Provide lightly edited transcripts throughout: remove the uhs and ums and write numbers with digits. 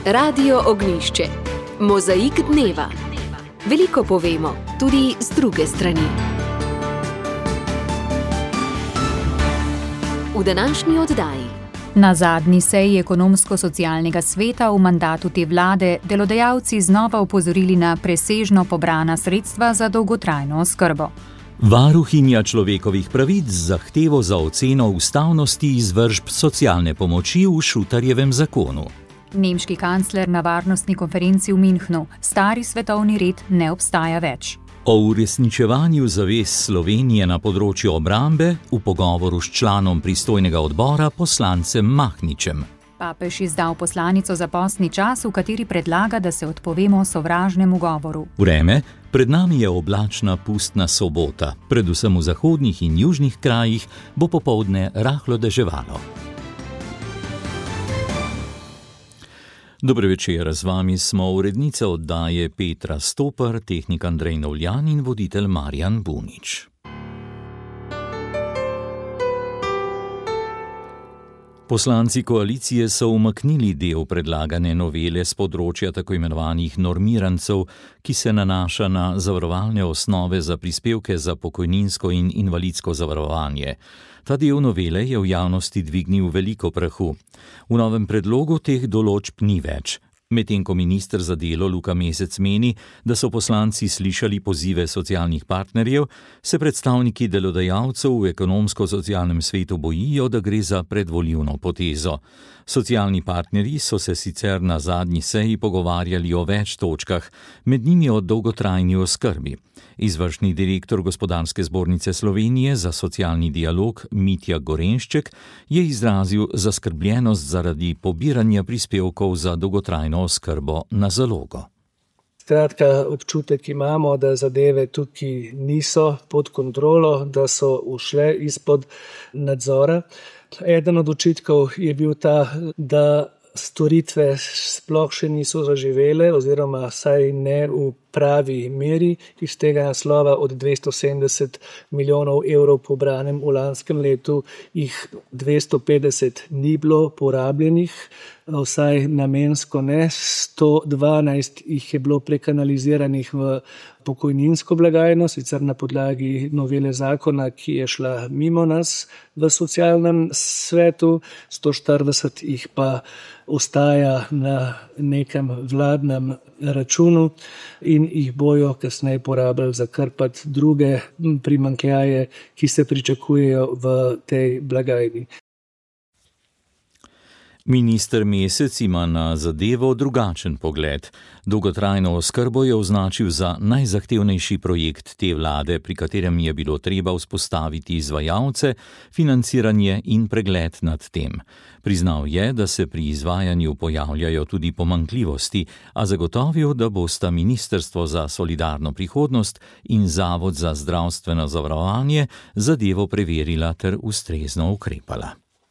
Radio Ognjišče. Mozaik dneva. Veliko povemo, tudi z druge strani. V današnji oddaji. Na zadnji seji ekonomsko-socialnega sveta v mandatu te vlade delodajalci znova opozorili na presežno pobrana sredstva za dolgotrajno oskrbo. Varuhinja človekovih pravic z zahtevo za oceno ustavnosti izvršb socialne pomoči v Šutarjevem zakonu. Nemški kancler na varnostni konferenci v Münchnu: stari svetovni red ne obstaja več. O uresničevanju zavez Slovenije na področju obrambe v pogovoru s članom pristojnega odbora poslancem Mahničem. Papež izdal poslanico za postni čas, v kateri predlaga, da se odpovemo sovražnemu govoru. Vreme, pred nami je oblačna pustna sobota. Predvsem v zahodnih in južnih krajih bo popoldne rahlo deževalo. Dober večer, z vami smo urednica oddaje Petra Stopar, tehnik Andrej Novljan in voditelj Marjan Bunič. Poslanci koalicije so umaknili del predlagane novele s področja tako imenovanih normirancev, ki se nanaša na zavarovalne osnove za prispevke za pokojninsko in invalidsko zavarovanje. Ta del novele je v javnosti dvignil veliko prahu. V novem predlogu teh določb ni več. Medtem ko minister za delo Luka Mesec meni, da so poslanci slišali pozive socialnih partnerjev, se predstavniki delodajalcev v ekonomsko-socialnem svetu bojijo, da gre za predvolilno potezo. Socialni partnerji so se sicer na zadnji seji pogovarjali o več točkah, med njimi o dolgotrajni oskrbi. Izvršni direktor Gospodarske zbornice Slovenije za socialni dialog Mitja Gorenšček je izrazil zaskrbljenost zaradi pobiranja prispevkov za dolgotrajno oskrbo na zalogo. Skratka, občutek imamo, da zadeve tukaj niso pod kontrolo, da so ušle izpod nadzora. Eden od očitkov je bil ta, da storitve sploh še niso zaživele oziroma saj ne v pravi meri. Iz tega naslova od 270 milijonov evrov pobranem v lanskem letu jih 250 ni bilo porabljenih, vsaj namensko ne, 112 jih je bilo prekanaliziranih v pokojninsko blagajno, sicer na podlagi novele zakona, ki je šla mimo nas v socialnem svetu, 140 jih pa ostaja na nekem vladnem računu in jih bojo kasneje porabili za krpati druge primanjkljaje, ki se pričakujejo v tej blagajni. Minister Mesec ima na zadevo drugačen pogled. Dolgotrajno oskrbo je označil za najzahtevnejši projekt te vlade, pri katerem je bilo treba vzpostaviti izvajalce, financiranje in pregled nad tem. Priznal je, da se pri izvajanju pojavljajo tudi pomanjkljivosti, a zagotovil, da bosta Ministrstvo za solidarno prihodnost in Zavod za zdravstveno zavarovanje zadevo preverila ter ustrezno ukrepala.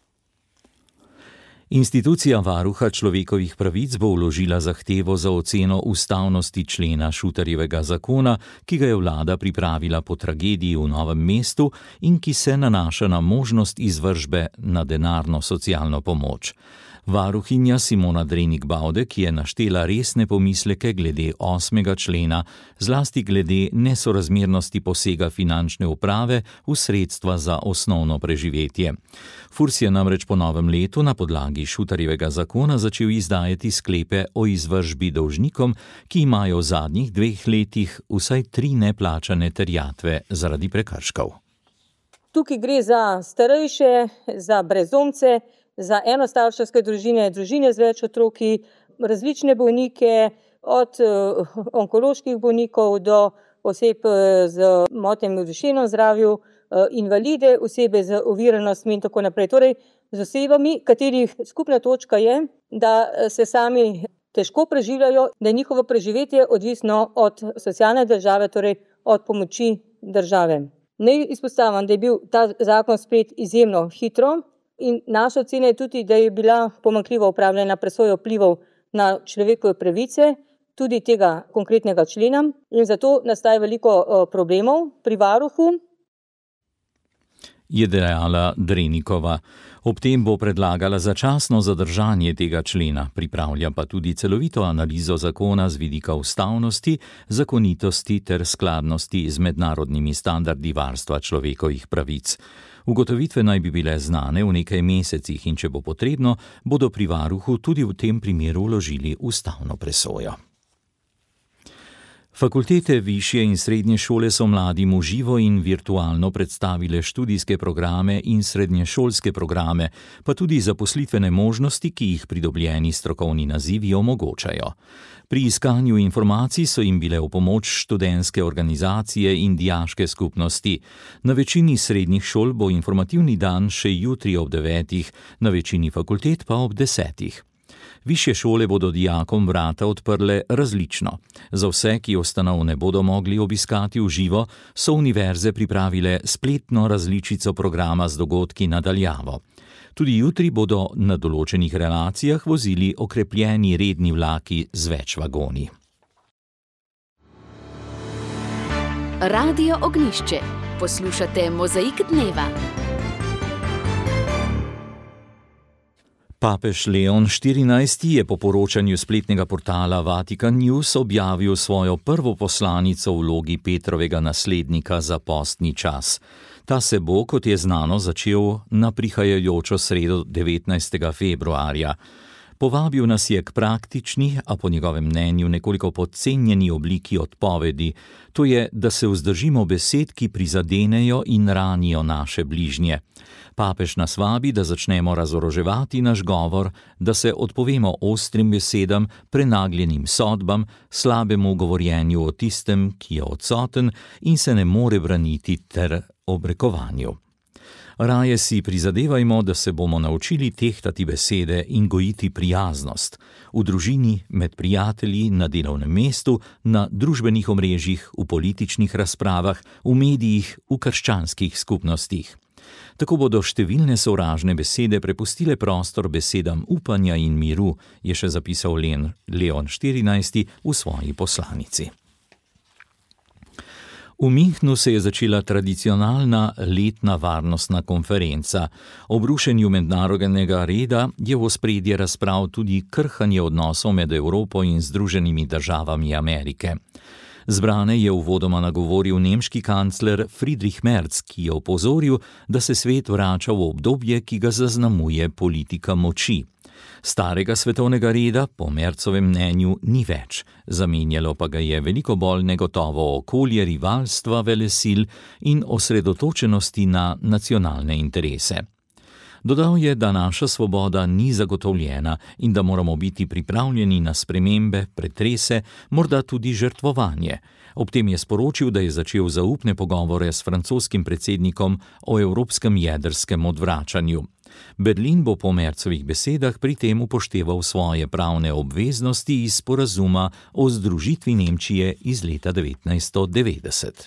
Institucija varuha človekovih pravic bo vložila zahtevo za oceno ustavnosti člena Šutarjevega zakona, ki ga je vlada pripravila po tragediji v Novem mestu in ki se nanaša na možnost izvršbe na denarno socialno pomoč. Varuhinja Simona Drenik Baude, ki je naštela resne pomisleke glede 8. člena, zlasti glede nesorazmernosti posega finančne uprave v sredstva za osnovno preživetje. Furs je namreč po novem letu na podlagi Šutarjevega zakona začel izdajati sklepe o izvršbi dolžnikom, ki imajo v zadnjih 2 letih vsaj 3 neplačane terjatve zaradi prekrškov. Tukaj gre za starejše, za brezdomce, za enostarševske družine, družine z več otroki, različne bolnike, od onkoloških bolnikov do oseb z motnjami v duševnem zdravju, invalide, osebe z oviranostmi in tako naprej. Torej, z osebami, katerih skupna točka je, da se sami težko preživljajo, da je njihovo preživetje odvisno od socialne države, torej od pomoči države. Naj izpostavim, da je bil ta zakon sprejet izjemno hitro, in naša ocena je tudi, da je bila pomanjkljivo opravljena presoja vplivov na človekove pravice, tudi tega konkretnega člena, in zato nastaja veliko problemov pri varuhu. Je dejala Drenikova. Ob tem bo predlagala začasno zadržanje tega člena, pripravlja pa tudi celovito analizo zakona z vidika ustavnosti, zakonitosti ter skladnosti z mednarodnimi standardi varstva človekovih pravic. Ugotovitve naj bi bile znane v nekaj mesecih in če bo potrebno, bodo pri varuhu tudi v tem primeru vložili ustavno presojo. Fakultete, višje in srednje šole so mladim v živo in virtualno predstavile študijske programe in srednješolske programe, pa tudi zaposlitvene možnosti, ki jih pridobljeni strokovni nazivi omogočajo. Pri iskanju informacij so jim bile v pomoč študentske organizacije in dijaške skupnosti. Na večini srednjih šol bo informativni dan še jutri ob 9, na večini fakultet pa ob 10. Višje šole bodo dijakom vrata odprle različno. Za vse, ki ustanov ne bodo mogli obiskati v živo, so univerze pripravile spletno različico programa z dogodki na daljavo. Tudi jutri bodo na določenih relacijah vozili okrepljeni redni vlaki z več vagoni. Radio Ognjišče. Poslušate Mozaik dneva. Papež Leon XIV je po poročanju spletnega portala Vatican News objavil svojo prvo poslanico v vlogi Petrovega naslednika za postni čas. Ta se bo, kot je znano, začel na prihajajočo sredo 19. februarja. Povabil nas je k praktični, a po njegovem mnenju nekoliko podcenjeni obliki odpovedi, to je, da se vzdržimo besed, ki prizadenejo in ranijo naše bližnje. Papež nas vabi, da začnemo razoroževati naš govor, da se odpovemo ostrim besedam, prenagljenim sodbam, slabemu govorjenju o tistem, ki je odsoten in se ne more braniti, ter obrekovanju. Raje si prizadevajmo, da se bomo naučili tehtati besede in gojiti prijaznost. V družini, med prijatelji, na delovnem mestu, na družbenih omrežjih, v političnih razpravah, v medijih, v krščanskih skupnostih. Tako bodo številne sovražne besede prepustile prostor besedam upanja in miru, je še zapisal Leon XIV v svoji poslanici. V Münchnu se je začela tradicionalna letna varnostna konferenca. Ob rušenju mednarodnega reda je v ospredje razprav tudi krhanje odnosov med Evropo in Združenimi državami Amerike. Zbrane je uvodoma nagovoril nemški kancler Friedrich Merz, ki je opozoril, da se svet vrača v obdobje, ki ga zaznamuje politika moči. Starega svetovnega reda po Merzovem mnenju ni več, zamenjalo pa ga je veliko bolj negotovo okolje rivalstva velesil in osredotočenosti na nacionalne interese. Dodal je, da naša svoboda ni zagotovljena in da moramo biti pripravljeni na spremembe, pretrese, morda tudi žrtvovanje. Ob tem je sporočil, da je začel zaupne pogovore s francoskim predsednikom o evropskem jedrskem odvračanju. Berlin bo po Merzovih besedah pri tem upošteval svoje pravne obveznosti iz sporazuma o združitvi Nemčije iz leta 1990.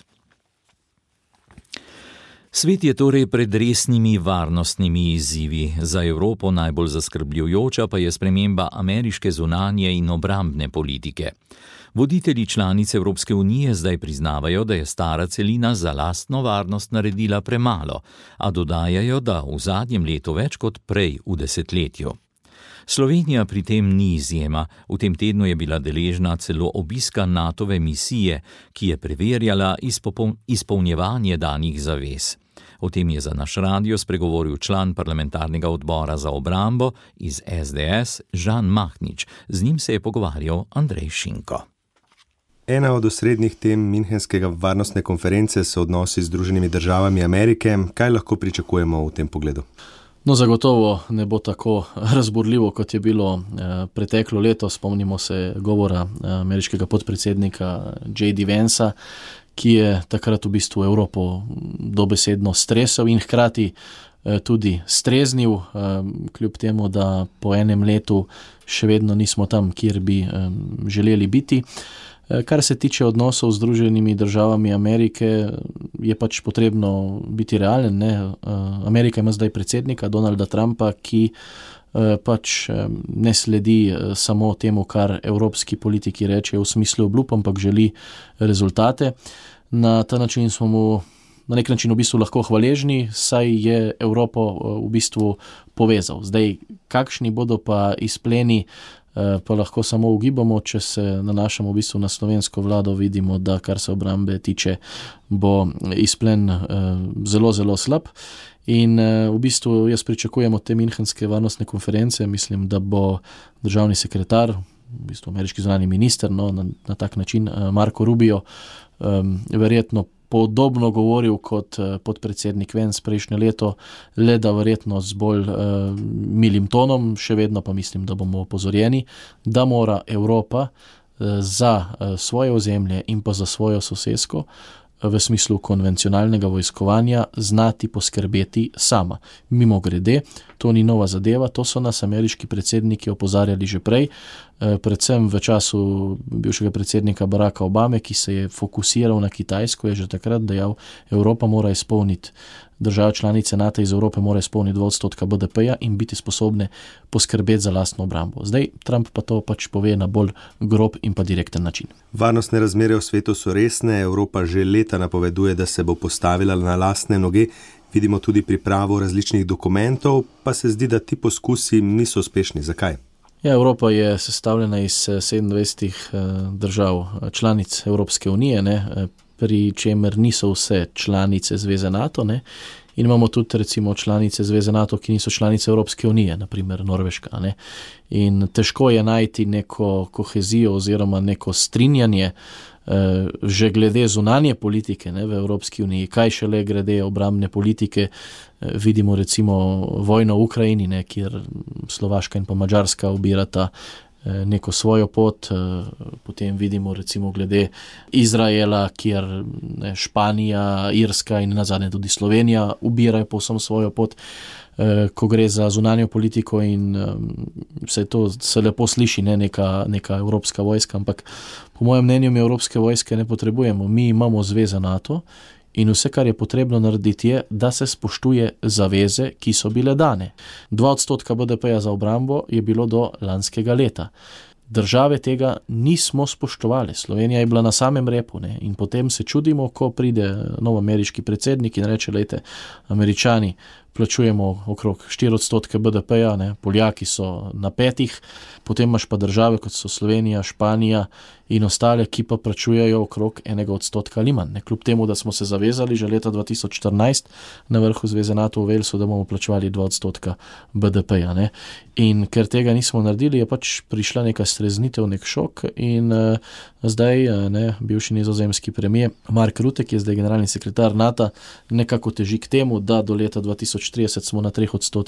Svet je torej pred resnimi varnostnimi izzivi. Za Evropo najbolj zaskrbljujoča pa je sprememba ameriške zunanje in obrambne politike. Voditelji članic Evropske unije zdaj priznavajo, da je stara celina za lastno varnost naredila premalo, a dodajajo, da v zadnjem letu več kot prej v desetletju. Slovenija pri tem ni izjema. V tem tednu je bila deležna celo obiska NATO-ve misije, ki je preverjala izpolnjevanje danih zavez. O tem je za naš radio spregovoril član parlamentarnega odbora za obrambo iz SDS Žan Mahnič. Z njim se je pogovarjal Andrej Šinko. Ena od osrednjih tem Münchenskega varnostne konference so odnosi z Združenimi državami Amerike. Kaj lahko pričakujemo v tem pogledu? No, zagotovo ne bo tako razburljivo, kot je bilo preteklo leto. Spomnimo se govora ameriškega podpredsednika J.D. Vansa, ki je takrat v bistvu Evropo dobesedno stresel in hkrati tudi streznil, kljub temu, da po enem letu še vedno nismo tam, kjer bi želeli biti. Kar se tiče odnosov z Združenimi državami Amerike, je pač potrebno biti realen. Amerika ima zdaj predsednika Donalda Trumpa, ki pač ne sledi samo temu, kar evropski politiki rečejo v smislu obljub, ampak želi rezultate. Na ta način smo mu na nek način v bistvu lahko hvaležni, saj je Evropo v bistvu povezal. Zdaj, kakšni bodo pa izpleni, pa lahko samo ugibamo, če se nanašamo v bistvu na slovensko vlado, vidimo, da kar se obrambe tiče, bo izplen zelo, zelo slab. In v bistvu jaz pričakujem od te Münchenske varnostne konference, mislim, da bo državni sekretar, v bistvu ameriški zunanji minister, na tak način Marco Rubio, verjetno podobno govoril kot podpredsednik Vance prejšnje leto, le da verjetno z bolj milim tonom, še vedno pa mislim, da bomo opozorjeni, da mora Evropa za svoje ozemlje in pa za svojo sosesko v smislu konvencionalnega vojskovanja znati poskrbeti sama. Mimo grede, to ni nova zadeva, to so nas ameriški predsedniki opozarjali že prej, predvsem v času bivšega predsednika Baracka Obame, ki se je fokusiral na Kitajsko, je že takrat dejal, Evropa mora izpolniti, države članice NATO iz Evrope mora izpolniti 2% BDP-ja in biti sposobne poskrbeti za lastno obrambo. Zdaj, Trump pa to pač pove na bolj grob in pa direkten način. Varnostne razmere v svetu so resne, Evropa že leta napoveduje, da se bo postavila na lastne noge. Vidimo tudi pripravo različnih dokumentov, pa se zdi, da ti poskusi niso uspešni. Zakaj? Ja, Evropa je sestavljena iz 27 držav članic Evropske unije, pri čemer niso vse članice Zveze NATO, in imamo tudi recimo članice Zveze NATO, ki niso članice Evropske unije, naprimer Norveška. In težko je najti neko kohezijo oziroma neko strinjanje že glede zunanje politike v Evropski uniji, kaj šele glede obrambne politike. Vidimo recimo vojno v Ukrajini, kjer Slovaška in pa Madžarska ubirata neko svojo pot, potem vidimo recimo glede Izraela, kjer Španija, Irska in nazadnje tudi Slovenija ubirajo povsem svojo pot, ko gre za zunanjo politiko, in vse to se lepo sliši, neka evropska vojska, ampak po mojem mnenju mi evropske vojske ne potrebujemo. Mi imamo Zveza NATO in vse, kar je potrebno narediti, je, da se spoštuje zaveze, ki so bile dane. 2% BDP-ja za obrambo je bilo do lanskega leta. Države tega nismo spoštovali. Slovenija je bila na samem repu, in potem se čudimo, ko pride nov ameriški predsednik in reče, lejte, Američani plačujemo okrog 4% BDP-ja, Poljaki so na 5%, potem imaš pa države, kot so Slovenija, Španija in ostale, ki pa plačujejo okrog 1% ali manj. Kljub temu, da smo se zavezali že leta 2014 na vrhu Zveze NATO v Walesu, da bomo plačevali 2% BDP-ja. In ker tega nismo naredili, je pač prišla neka streznitev, nek šok, in zdaj bivši nizozemski premier Mark Rutte, ki je zdaj generalni sekretar NATO, nekako teži k temu, da do leta 2030 smo na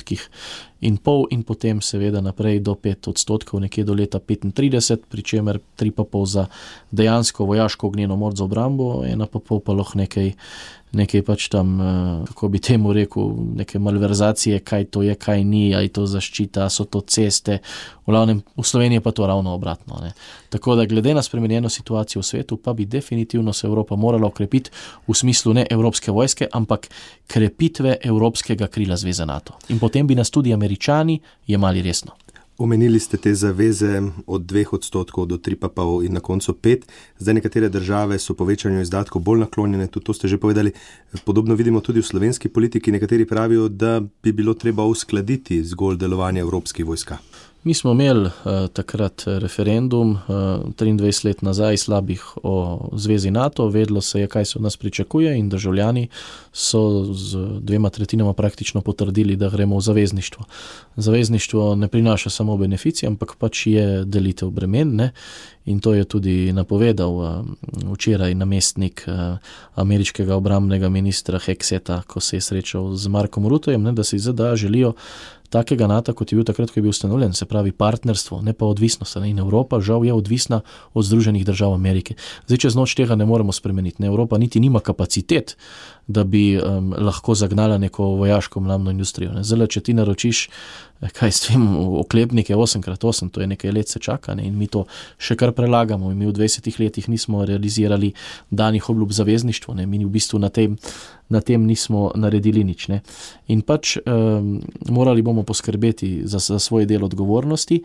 3,5% in potem seveda naprej do 5%, nekje do leta 35, pri čemer 3,5% za dejansko vojaško ognjeno moč za obrambo, 1,5% pa lahko nekaj pač tam, kako bi temu rekel, neke malverzacije, kaj to je, kaj ni, ali to zaščita, so to ceste, v Sloveniji pa to ravno obratno. Tako da glede na spremenjeno situacijo v svetu, pa bi definitivno se Evropa morala okrepiti v smislu ne evropske vojske, ampak krepitve evropskega krila Zveze NATO. In potem bi nas tudi Američani jemali resno. Omenili ste te zaveze od 2% do 3,5% in na koncu 5%. Zdaj nekatere države so povečanju izdatkov bolj naklonjene, tudi to ste že povedali. Podobno vidimo tudi v slovenski politiki. Nekateri pravijo, da bi bilo treba uskladiti zgolj delovanje evropskih vojska. Mi smo imeli takrat referendum 23 let nazaj slabih o Zvezi NATO, vedlo se je, kaj se od nas pričakuje, in državljani so z 2/3 praktično potrdili, da gremo v zavezništvo. Zavezništvo ne prinaša samo beneficije, ampak pač je delitev bremen, in to je tudi napovedal včeraj namestnik ameriškega obrambnega ministra Hexeta, ko se je srečal z Markom Ruttejem, da si ZDA želijo takega NATO, kot je bil takrat, ko je bil ustanovljen, se pravi partnerstvo, ne pa odvisnost. In Evropa žal je odvisna od Združenih držav Amerike. Zdaj, čez noč tega ne moremo spremeniti. Evropa niti nima kapacitet, da bi lahko zagnala neko vojaško obrambno industrijo. Zdaj, če ti naročiš, kaj s tem, oklepnike 8x8, to je nekaj let se čaka, in mi to še kar prelagamo. In mi v 20 letih nismo realizirali danih obljub zavezništvo, mi v bistvu na tem nismo naredili nič. In pač morali bomo poskrbeti za svoj del odgovornosti,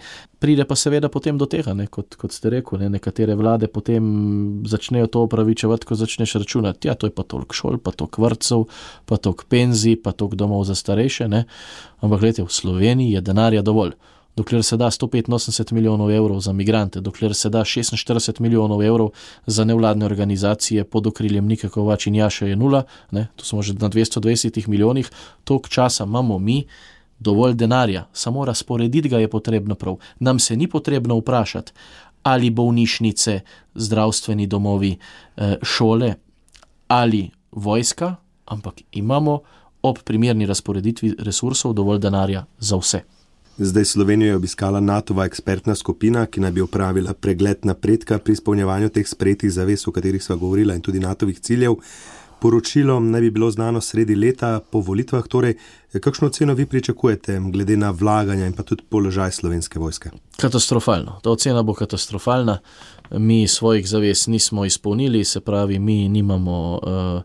Pride pa seveda potem do tega, kot ste rekel, nekatere vlade potem začnejo to opravičevati, ko začneš računati, ja, to je pa toliko šol, pa toliko vrtcev, pa toliko penzij, pa toliko domov za starejše, ne. Ampak gledajte, v Sloveniji je denarja dovolj. Dokler se da 185 milijonov evrov za migrante, dokler se da 46 milijonov evrov za nevladne organizacije pod okriljem Nike Kovač in Jaše Jenulla, ne, to smo že na 220 milijonih, toliko časa imamo mi dovolj denarja, samo razporediti ga je potrebno prav. Nam se ni potrebno vprašati, ali bolnišnice, zdravstveni domovi, šole ali vojska, ampak imamo ob primerni razporeditvi resursov dovolj denarja za vse. Zdaj Slovenijo je obiskala NATO-va ekspertna skupina, ki naj bi opravila pregled napredka pri izpolnjevanju teh sprejetih zavez, o katerih sva govorila, in tudi NATO-vih ciljev. Poročilo naj bi bilo znano sredi leta po volitvah, torej kakšno oceno vi pričakujete glede na vlaganja in pa tudi položaj Slovenske vojske? Katastrofalno. Ta ocena bo katastrofalna. Mi svojih zavez nismo izpolnili, se pravi, mi nimamo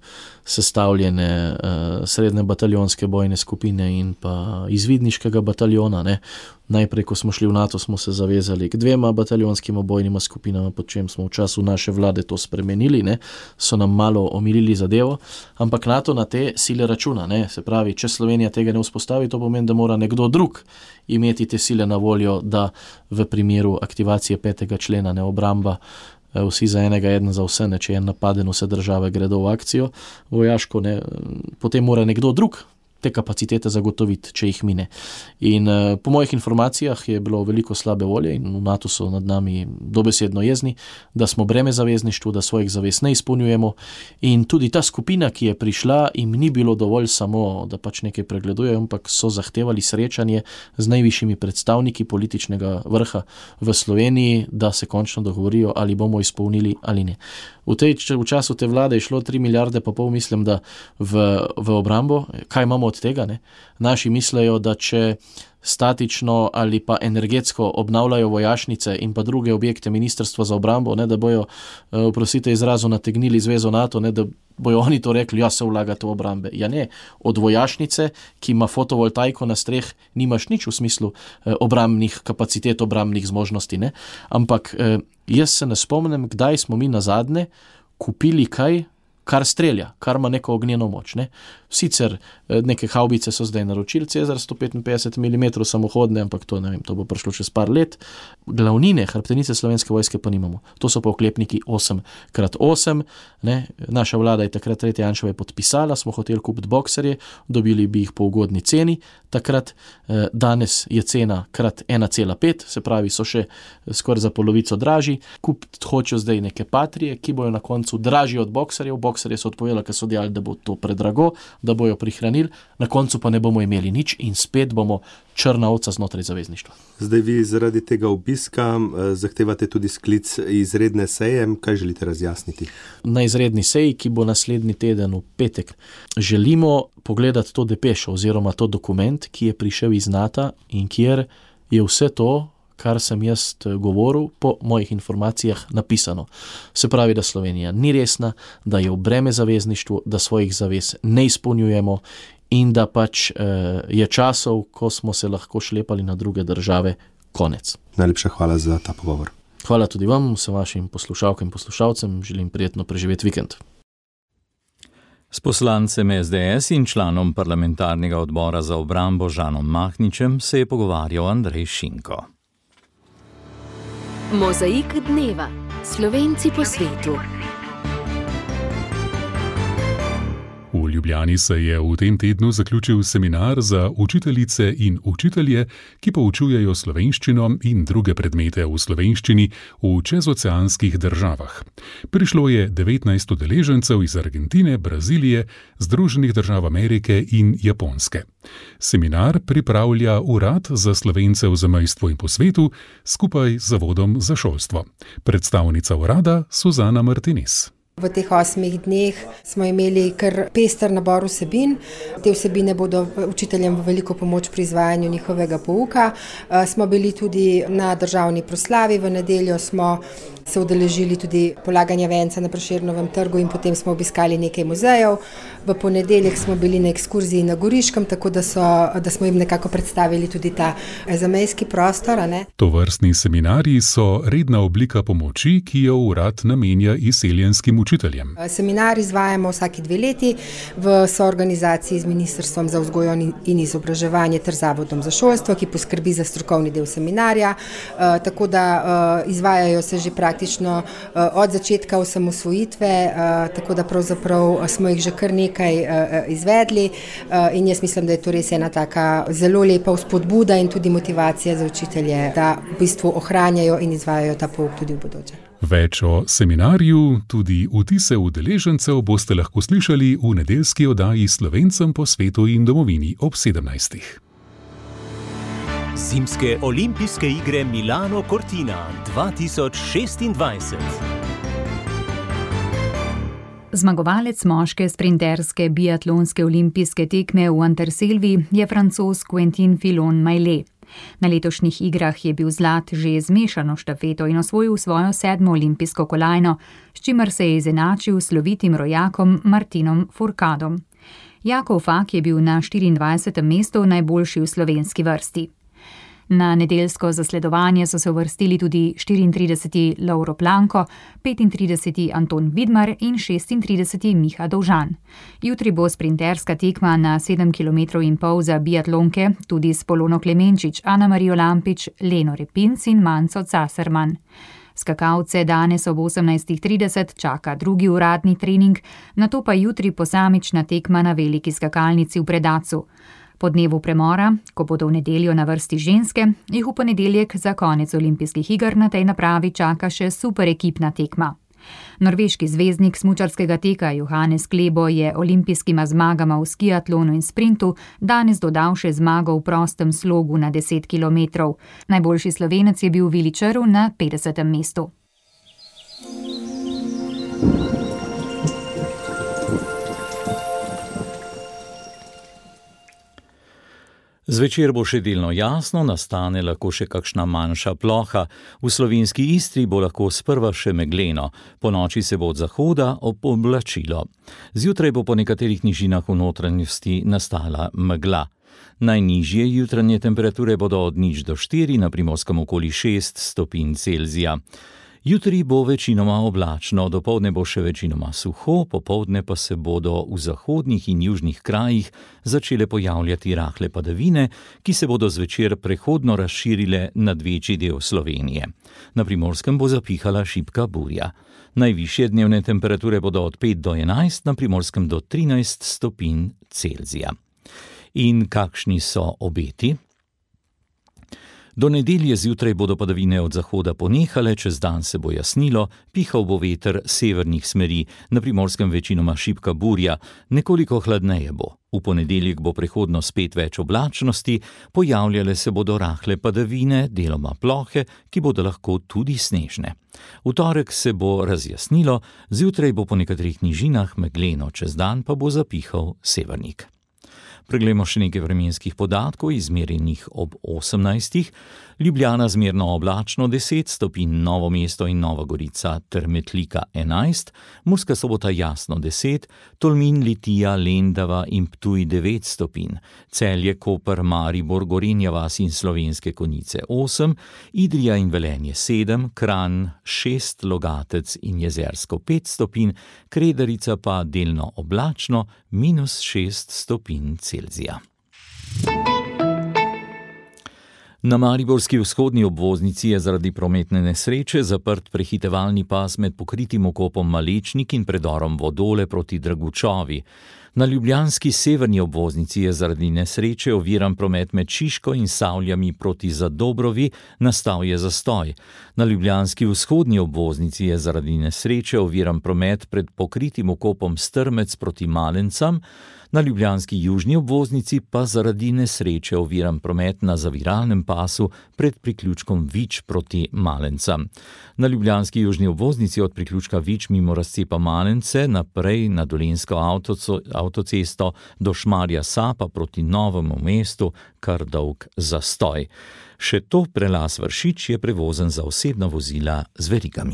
sestavljene srednje bataljonske bojne skupine in pa izvidniškega bataljona, ne. Najprej, ko smo šli v NATO, smo se zavezali k 2 bataljonskima bojnima skupinama, po čem smo v času naše vlade to spremenili, ne. So nam malo omilili zadevo, ampak NATO na te sile računa, ne. Se pravi, če Slovenija tega ne vzpostavi, to pomeni, da mora nekdo drug imeti te sile na voljo, da v primeru aktivacije 5. člena, ne, obramba, vsi za enega, eden za vse, ne, če je napaden, vse države gredo v akcijo vojaško, ne, potem mora nekdo drug te kapacitete zagotoviti, če jih mine. In po mojih informacijah je bilo veliko slabe volje in v NATO so nad nami dobesedno jezni, da smo breme zavezništvu, da svojih zavez ne izpolnjujemo, in tudi ta skupina, ki je prišla, jim ni bilo dovolj samo, da pač nekaj pregledujejo, ampak so zahtevali srečanje z najvišjimi predstavniki političnega vrha v Sloveniji, da se končno dogovorijo, ali bomo izpolnili ali ne. V času te vlade je šlo 3,5 milijarde, mislim, da v obrambo. Kaj imamo od tega, ne? Naši mislejo, da če statično ali pa energetsko obnavljajo vojašnice in pa druge objekte Ministrstva za obrambo, ne, da bojo, oprostite izrazu, nategnili zvezo NATO, ne, da bojo oni to rekli, ja, se vlagate v obrambe. Ja ne, od vojašnice, ki ima fotovoltaiko na streh, nimaš nič v smislu obrambnih kapacitet, obrambnih zmožnosti, ne. Ampak jaz se ne spomnim, kdaj smo mi nazadnje kupili kaj, kar strelja, kar ima neko ognjeno moč, ne. Sicer neke havbice so zdaj naročili, Cezar 155 mm samohodne, ampak to, ne vem, to bo prišlo čez par let. Glavnine, hrbtenice Slovenske vojske pa nimamo. To so pa oklepniki 8x8, ne. Naša vlada je takrat 3. Janševa podpisala, smo hoteli kupiti bokserje, dobili bi jih po ugodni ceni, takrat danes je cena krat 1,5, se pravi, so še skoraj za polovico dražji. Kupiti hočejo zdaj neke Patrije, ki bojo na koncu dražji od bokserjev. Bokserje so odpovedali, ker so dejali, da bo to predrago, da bojo prihranili, na koncu pa ne bomo imeli nič in spet bomo črna ovca znotraj zavezništva. Zdaj vi zaradi tega obiska zahtevate tudi sklic izredne seje. Kaj želite razjasniti? Na izredni seji, ki bo naslednji teden v petek, želimo pogledati to depešo oziroma to dokument, ki je prišel iz NATO in kjer je vse to, kar sem jaz govoril, po mojih informacijah napisano. Se pravi, da Slovenija ni resna, da je v breme zavezništvu, da svojih zavez ne izpolnjujemo in da pač je časov, ko smo se lahko šlepali na druge države, konec. Najlepša hvala za ta pogovor. Hvala tudi vam, vsem vašim poslušalkam in poslušalcem, želim prijetno preživeti vikend. S poslancem SDS in članom parlamentarnega odbora za obrambo Žanom Mahničem se je pogovarjal Andrej Šinko. Mozaik dneva. Slovenci po svetu. V Ljubljani se je v tem tednu zaključil seminar za učiteljice in učitelje, ki poučujejo slovenščino in druge predmete v slovenščini v čezoceanskih državah. Prišlo je 19 udeležencev iz Argentine, Brazilije, Združenih držav Amerike in Japonske. Seminar pripravlja Urad za Slovence v zamejstvu in po svetu skupaj z Zavodom za šolstvo. Predstavnica urada Suzana Martinez. V teh 8 dneh smo imeli kar pester nabor vsebin. Te vsebine bodo učiteljem v veliko pomoč pri izvajanju njihovega pouka. Smo bili tudi na državni proslavi, v nedeljo smo se udeležili tudi polaganja venca na Prešernovem trgu in potem smo obiskali nekaj muzejev. V ponedeljek smo bili na ekskurziji na Goriškem, tako da smo jim nekako predstavili tudi ta zamejski prostor. Tovrstni seminarji so redna oblika pomoči, ki jo urad namenja izseljenskim učiteljem. Seminar izvajamo vsaki 2 leti v soorganizaciji z Ministrstvom za vzgojo in izobraževanje ter Zavodom za šolstvo, ki poskrbi za strokovni del seminarja. Tako da izvajajo se že praktično od začetka osamosvojitve, tako da pravzaprav smo jih že kar nekaj izvedli in jaz mislim, da je to res ena taka zelo lepa vzpodbuda in tudi motivacija za učitelje, da v bistvu ohranjajo in izvajajo ta pouk tudi v bodoče. Več o seminarju, tudi vtise udeležencev boste lahko slišali v nedeljski oddaji Slovencem po svetu in domovini ob 17. Zimske olimpijske igre Milano Cortina 2026. Zmagovalec moške sprinterske biatlonske olimpijske tekme v Anterselvi je Francoz Quentin Fillon-Maillet. Na letošnjih igrah je bil zlat že z mešano štafeto in osvojil svojo 7. olimpijsko kolajno, s čimer se je izenačil s slovitim rojakom Martinom Fourcadom. Jakov Fak je bil na 24. mestu najboljši v slovenski vrsti. Na nedeljsko zasledovanje so se uvrstili tudi 34. Lovro Planko, 35. Anton Vidmar in 36. Miha Dovžan. Jutri bo sprinterska tekma na 7,5 km za biatlonke, tudi s Polono Klemenčič, Ana Marijo Lampič, Leno Repinc in Manco Caserman. Skakalce danes ob 18:30 čaka drugi uradni trening, nato pa jutri posamična tekma na veliki skakalnici v Predacu. Po dnevu premora, ko bodo v nedeljo na vrsti ženske, jih v ponedeljek za konec olimpijskih iger na tej napravi čaka še super ekipna tekma. Norveški zvezdnik smučarskega teka Johannes Klebo je olimpijskima zmagama v skiatlonu in sprintu danes dodal še zmago v prostem slogu na 10 km. Najboljši Slovenec je bil Vili Črv na 50. mestu. Zvečer bo še delno jasno, nastane lahko še kakšna manjša ploha. V slovenski Istri bo lahko sprva še megleno, ponoči se bo od zahoda oblačilo. Zjutraj bo po nekaterih nižinah v notranjosti nastala megla. Najnižje jutranje temperature bodo od 0 do 4, na Primorskem okoli 6 stopinj Celzija. Jutri bo večinoma oblačno, dopoldne bo še večinoma suho, popoldne pa se bodo v zahodnih in južnih krajih začele pojavljati rahle padavine, ki se bodo zvečer prehodno razširile nad večji del Slovenije. Na Primorskem bo zapihala šibka burja. Najvišje dnevne temperature bodo od 5 do 11, na Primorskem do 13 stopinj Celzija. In kakšni so obeti? Do nedelje zjutraj bodo padavine od zahoda ponehale, čez dan se bo jasnilo, pihal bo veter severnih smeri, na Primorskem večinoma šibka burja, nekoliko hladneje bo. V ponedeljek bo prehodno spet več oblačnosti, pojavljale se bodo rahle padavine, deloma plohe, ki bodo lahko tudi snežne. V torek se bo razjasnilo, zjutraj bo po nekaterih nižinah megleno, čez dan pa bo zapihal severnik. Preglejmo še nekaj vremenskih podatkov, izmerjenih ob 18. Ljubljana zmerno oblačno 10 stopinj, Novo mesto in Nova Gorica ter Metlika 11, Murska Sobota jasno 10, Tolmin, Litija, Lendava in Ptuj 9 stopinj, Celje, Koper, Maribor, Gorenja vas in Slovenske Konjice 8, Idrija in Velenje 7, Kranj 6, Logatec in Jezersko 5 stopinj, Kredarica pa delno oblačno -6 stopinj Celzija. Na mariborski vzhodni obvoznici je zaradi prometne nesreče zaprt prehitevalni pas med pokritim okopom Malečnik in predorom Vodole proti Dragučovi. Na ljubljanski severni obvoznici je zaradi nesreče oviran promet med Šiško in Savljami proti Zadobrovi, nastal je zastoj. Na ljubljanski vzhodni obvoznici je zaradi nesreče oviran promet pred pokritim vkopom Strmec proti Malencam, na ljubljanski južni obvoznici pa zaradi nesreče oviran promet na zaviralnem pasu pred priključkom Vič proti Malencam. Na ljubljanski južni obvoznici od priključka Vič mimo razcepa Malence naprej na Dolenjsko avtocesto do Šmarja Sapa proti Novemu mestu kar dolg zastoj. Še to prelaz Vršič je prevozen za osebna vozila z verigami.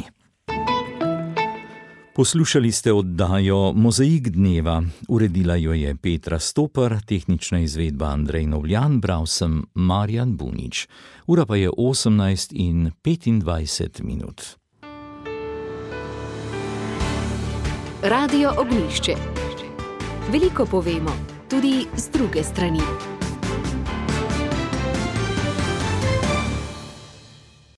Poslušali ste oddajo Mozaik dneva. Uredila jo je Petra Stopar, tehnična izvedba Andrej Novljan, bral sem Marjan Bunič. Ura pa je 18:25. Radio Ognjišče. Veliko povemo, tudi z druge strani.